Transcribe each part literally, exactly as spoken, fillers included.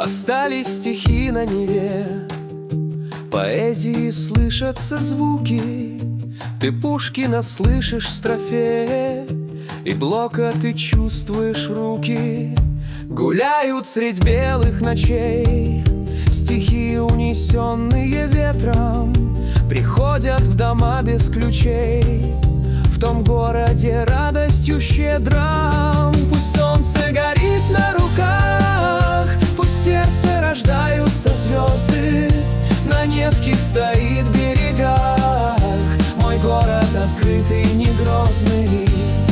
Остались стихи на Неве, поэзии слышатся звуки. Ты Пушкина слышишь в строфе, и Блока ты чувствуешь руки. Гуляют средь белых ночей стихи, унесенные ветром, приходят в дома без ключей. В том городе радостью щедром. Пусть солнце горит на руках, пусть в сердце рождаются звезды. На Невских стоит берегах мой город открытый, не грозный.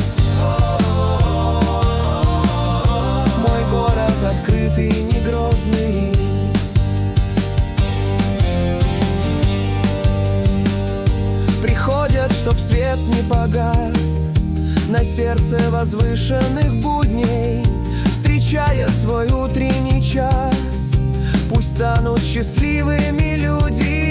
Мой город открытый, не грозный. Приходят, чтоб свет не погас на сердце возвышенных будней, встречая свой утренний час. Пусть станут счастливыми люди.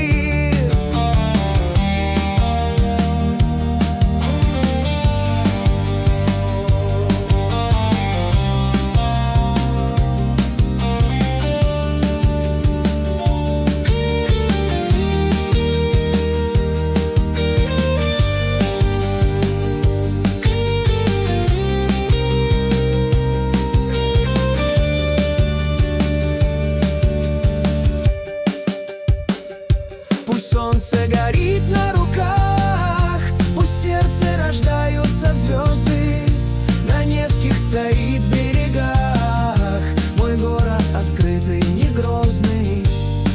Пусть солнце горит на руках, пусть в сердце рождаются звезды. На Невских стоит берегах мой город открытый, не грозный.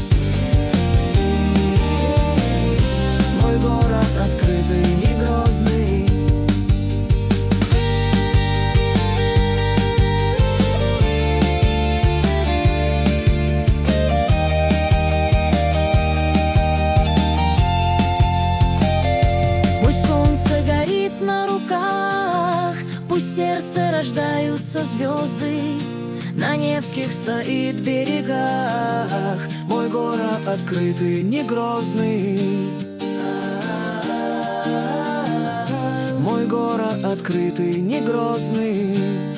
Мой город открытый, не грозный. Пусть в сердце рождаются звезды, на Невских стоит берегах мой город открытый, не грозный. Мой город открытый, не грозный.